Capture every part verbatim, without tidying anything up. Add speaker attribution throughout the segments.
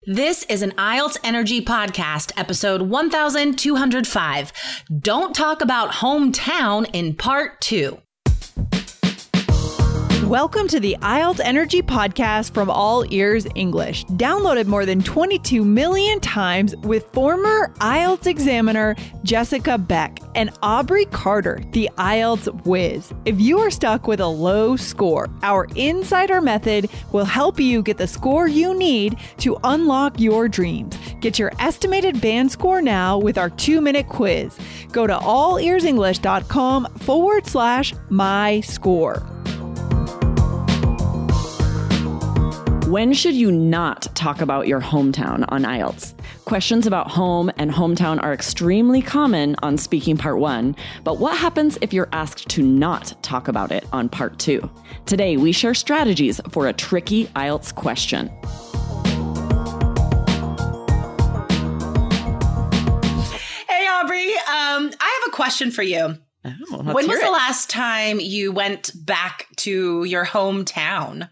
Speaker 1: This is an I E L T S Energy Podcast, episode one thousand two hundred five. Don't talk about hometown in part two.
Speaker 2: Welcome to the I E L T S Energy Podcast from All Ears English, downloaded more than twenty-two million times with former I E L T S examiner Jessica Beck and Aubrey Carter, the I E L T S whiz. If you are stuck with a low score, our Insider Method will help you get the score you need to unlock your dreams. Get your estimated band score now with our two-minute quiz. Go to allearsenglish.com forward slash my score.
Speaker 3: When should you not talk about your hometown on I E L T S? Questions about home and hometown are extremely common on Speaking Part one, but what happens if you're asked to not talk about it on Part two? Today, we share strategies for a tricky I E L T S question.
Speaker 1: Hey, Aubrey, um, I have a question for you.
Speaker 3: Oh,
Speaker 1: when was
Speaker 3: it.
Speaker 1: the last time you went back to your hometown?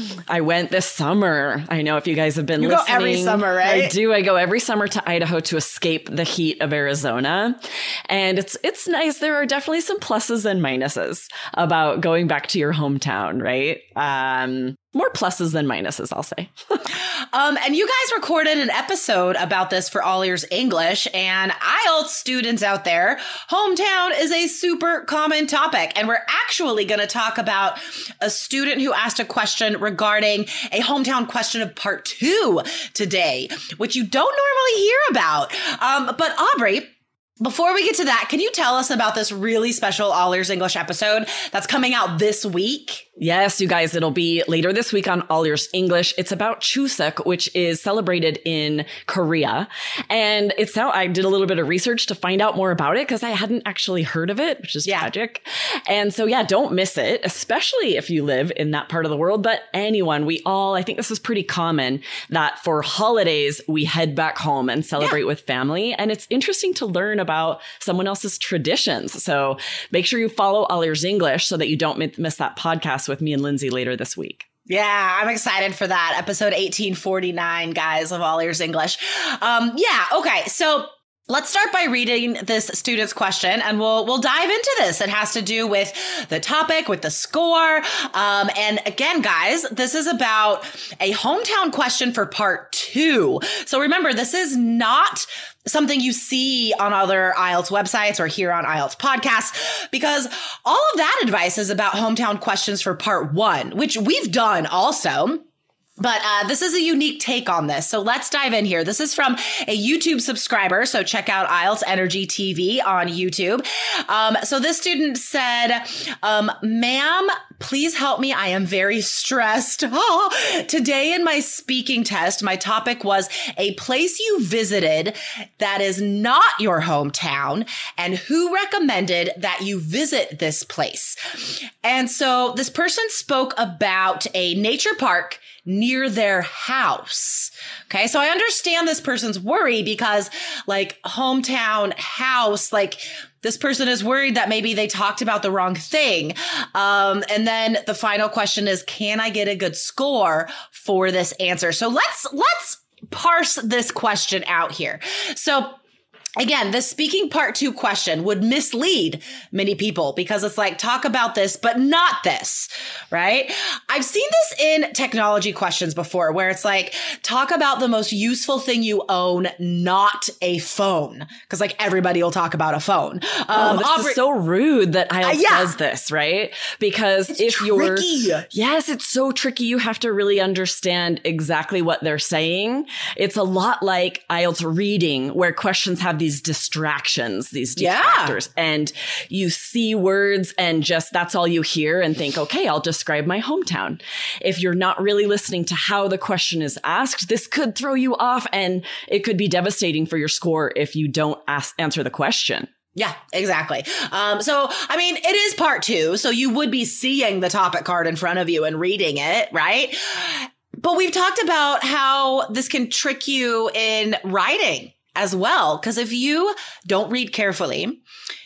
Speaker 3: I went this summer. I know if you guys have been
Speaker 1: you
Speaker 3: listening.
Speaker 1: You go every summer, right?
Speaker 3: I do. I go every summer to Idaho to escape the heat of Arizona. And it's it's nice. There are definitely some pluses and minuses about going back to your hometown, right? Um, more pluses than minuses, I'll say.
Speaker 1: um, and you guys recorded an episode about this for All Ears English, and I E L T S students out there, hometown is a super common topic. And we're actually going to talk about a student who asked a question regarding a hometown question of part two today, which you don't normally hear about. Um, but Aubrey, before we get to that, can you tell us about this really special All Ears English episode that's coming out this week?
Speaker 3: Yes, you guys, it'll be later this week on All Ears English. It's about Chuseok, which is celebrated in Korea. And it's now, I did a little bit of research to find out more about it because I hadn't actually heard of it, which is
Speaker 1: yeah.
Speaker 3: tragic. And so, yeah, don't miss it, especially if you live in that part of the world. But anyone, we all, I think this is pretty common that for holidays, we head back home and celebrate yeah. with family. And it's interesting to learn about someone else's traditions. So make sure you follow All Ears English so that you don't miss that podcast with me and Lindsay later this week.
Speaker 1: Yeah, I'm excited for that. Episode eighteen forty-nine, guys, of All Ears English. Um, yeah, okay, so let's start by reading this student's question, and we'll we'll dive into this. It has to do with the topic, with the score. Um, and again, guys, this is about a hometown question for part two. So remember, this is not something you see on other I E L T S websites or here on I E L T S podcasts, because all of that advice is about hometown questions for part one, which we've done also. But uh, this is a unique take on this. So let's dive in here. This is from a YouTube subscriber. So check out I E L T S Energy T V on YouTube. Um, so this student said, um, ma'am, please help me. I am very stressed. Oh, today in my speaking test, my topic was a place you visited that is not your hometown and who recommended that you visit this place. And so this person spoke about a nature park near their house. Okay. So I understand this person's worry because like hometown house, like this person is worried that maybe they talked about the wrong thing. Um, and then the final question is, can I get a good score for this answer? So let's, let's parse this question out here. So again, the speaking part two question would mislead many people because it's like, talk about this, but not this, right? I've seen this in technology questions before where it's like, talk about the most useful thing you own, not a phone. Because like everybody will talk about a phone. Um,
Speaker 3: oh, this
Speaker 1: Aubrey-
Speaker 3: is so rude that I E L T S
Speaker 1: uh, yeah.
Speaker 3: does this, right? Because
Speaker 1: it's
Speaker 3: if
Speaker 1: tricky.
Speaker 3: you're, yes, it's so tricky. You have to really understand exactly what they're saying. It's a lot like I E L T S reading where questions have these distractions, these detractors, yeah. and you see words and just that's all you hear and think, okay, I'll describe my hometown. If you're not really listening to how the question is asked, this could throw you off and it could be devastating for your score if you don't ask, answer the question.
Speaker 1: Yeah, exactly. Um, so, I mean, it is part two, so you would be seeing the topic card in front of you and reading it, right? But we've talked about how this can trick you in writing as well, because if you don't read carefully,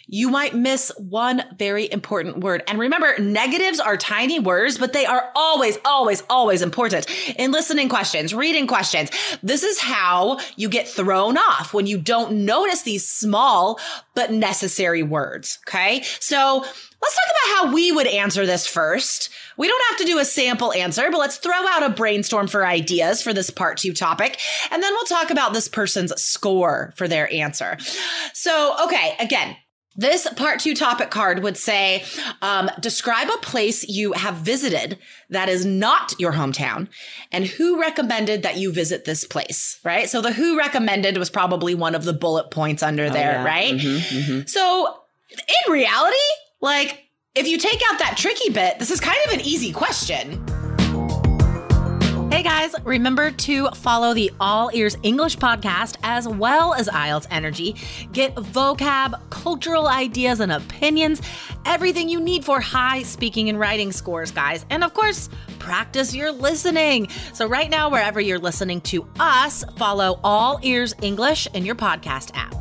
Speaker 1: you might miss one very important word. And remember, negatives are tiny words, but they are always, always, always important in listening questions, reading questions. This is how you get thrown off when you don't notice these small but necessary words. Okay. So let's talk about how we would answer this first. We don't have to do a sample answer, but let's throw out a brainstorm for ideas for this part two topic. And then we'll talk about this person's score for their answer. So, okay, again, this part two topic card would say, um, describe a place you have visited that is not your hometown and who recommended that you visit this place, right? So the who recommended was probably one of the bullet points under oh, there, yeah. right? Mm-hmm, mm-hmm. So in reality, like, if you take out that tricky bit, this is kind of an easy question. Hey guys, remember to follow the All Ears English podcast as well as I E L T S Energy. Get vocab, cultural ideas and opinions, everything you need for high speaking and writing scores, guys. And of course, practice your listening. So right now, wherever you're listening to us, follow All Ears English in your podcast app.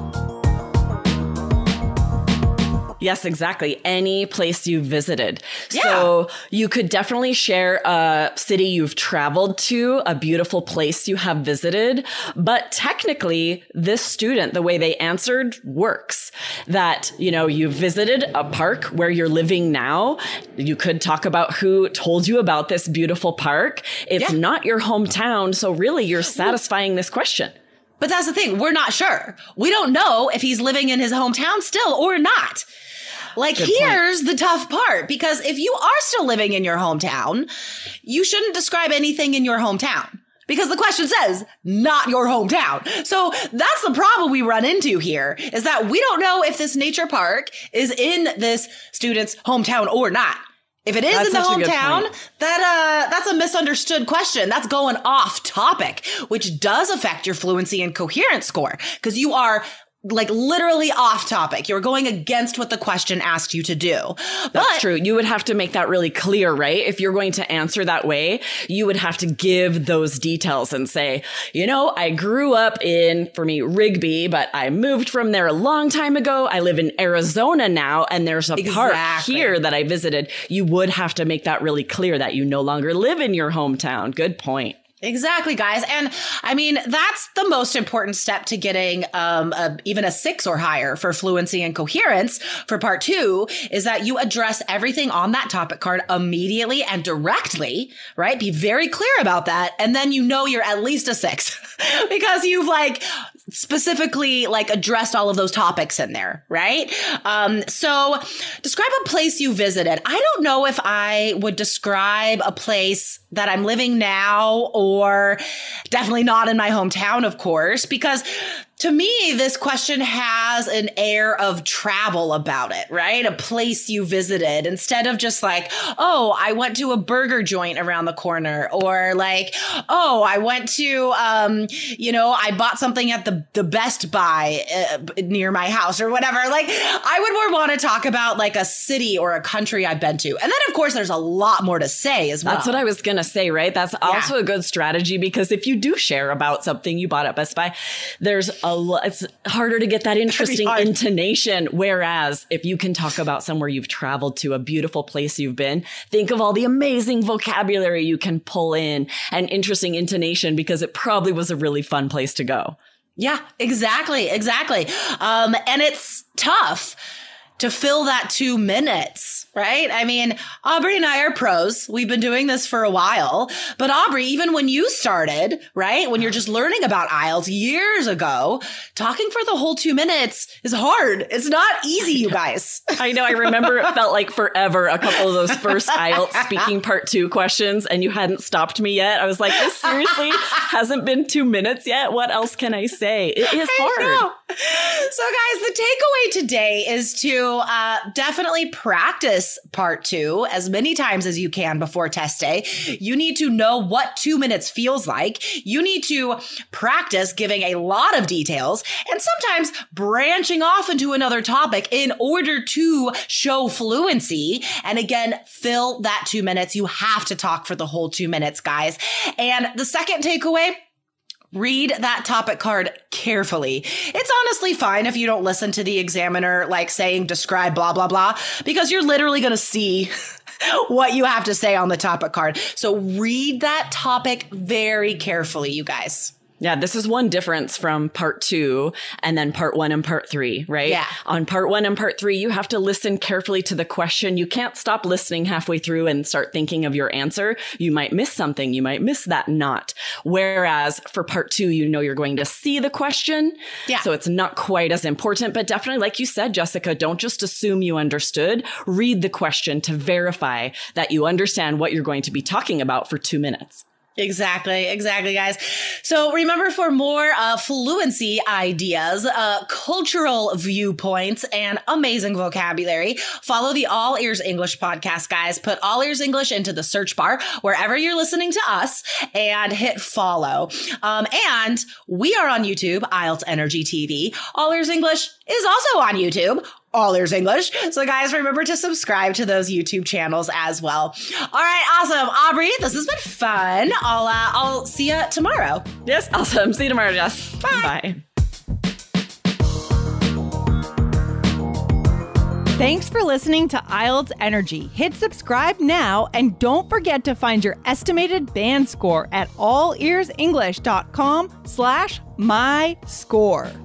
Speaker 3: Yes, exactly. Any place you visited.
Speaker 1: Yeah.
Speaker 3: So you could definitely share a city you've traveled to, a beautiful place you have visited. But technically, this student, the way they answered works. That, you know, you visited a park where you're living now. You could talk about who told you about this beautiful park. It's yeah. not your hometown. So really, you're satisfying this question.
Speaker 1: But that's the thing. We're not sure. We don't know if he's living in his hometown still or not. Like, Good here's point. the tough part, because if you are still living in your hometown, you shouldn't describe anything in your hometown because the question says not your hometown. So that's the problem we run into here, is that we don't know if this nature park is in this student's hometown or not. If it is that's in the hometown, that uh, that's a misunderstood question. That's going off topic, which does affect your fluency and coherence score because you are like literally off topic. You're going against what the question asked you to do.
Speaker 3: That's
Speaker 1: but,
Speaker 3: true. You would have to make that really clear, right? If you're going to answer that way, you would have to give those details and say, you know, I grew up in, for me, Rigby, but I moved from there a long time ago. I live in Arizona now, and there's a
Speaker 1: exactly.
Speaker 3: park here that I visited. You would have to make that really clear that you no longer live in your hometown. Good point.
Speaker 1: Exactly, guys. And I mean, that's the most important step to getting um, a, even a six or higher for fluency and coherence for part two, is that you address everything on that topic card immediately and directly, right? Be very clear about that. And then you know you're at least a six because you've like specifically like addressed all of those topics in there, right? Um, so describe a place you visited. I don't know if I would describe a place that I'm living now, or definitely not in my hometown, of course, because to me, this question has an air of travel about it, right? A place you visited, instead of just like, oh, I went to a burger joint around the corner, or like, oh, I went to, um, you know, I bought something at the, the Best Buy uh, near my house or whatever. Like, I would more want to talk about like a city or a country I've been to. And then, of course, there's a lot more to say as well.
Speaker 3: That's what I was going to say, right? That's also yeah. a good strategy, because if you do share about something you bought at Best Buy, there's a lot, it's harder to get that interesting intonation. Whereas if you can talk about somewhere you've traveled to, a beautiful place you've been, think of all the amazing vocabulary you can pull in and interesting intonation, because it probably was a really fun place to go.
Speaker 1: Yeah, exactly. Exactly. Um, and it's tough to fill that two minutes, right? I mean, Aubrey and I are pros. We've been doing this for a while. But Aubrey, even when you started, right, when you're just learning about I E L T S years ago, talking for the whole two minutes is hard. It's not easy, you guys.
Speaker 3: I know. I remember it felt like forever, a couple of those first I E L T S speaking part two questions, and you hadn't stopped me yet. I was like, this seriously hasn't been two minutes yet. What else can I say? It is hard.
Speaker 1: So guys, the takeaway today is to uh, definitely practice part two as many times as you can before test day. You need to know what two minutes feels like. You need to practice giving a lot of details and sometimes branching off into another topic in order to show fluency. And again, fill that two minutes. You have to talk for the whole two minutes, guys. And the second takeaway, read that topic card carefully. It's honestly fine if you don't listen to the examiner like saying describe blah, blah, blah, because you're literally going to see what you have to say on the topic card. So read that topic very carefully, you guys.
Speaker 3: Yeah, this is one difference from part two and then part one and part three, right?
Speaker 1: Yeah.
Speaker 3: On part one and part three, you have to listen carefully to the question. You can't stop listening halfway through and start thinking of your answer. You might miss something. You might miss that not. Whereas for part two, you know you're going to see the question.
Speaker 1: Yeah.
Speaker 3: So it's not quite as important, but definitely, like you said, Jessica, don't just assume you understood. Read the question to verify that you understand what you're going to be talking about for two minutes.
Speaker 1: Exactly. Exactly, guys. So remember, for more uh, fluency ideas, uh, cultural viewpoints, and amazing vocabulary, follow the All Ears English podcast, guys. Put All Ears English into the search bar wherever you're listening to us and hit follow. Um, and we are on YouTube, I E L T S Energy T V. All Ears English is also on YouTube, All Ears English. So guys, remember to subscribe to those YouTube channels as well. All right, awesome. Aubrey, this has been fun. I'll uh, I'll see you tomorrow.
Speaker 3: Yes, awesome. See you tomorrow, Jess.
Speaker 1: Bye.
Speaker 3: Bye.
Speaker 2: Thanks for listening to I E L T S Energy. Hit subscribe now and don't forget to find your estimated band score at allearsenglish.com slash my score.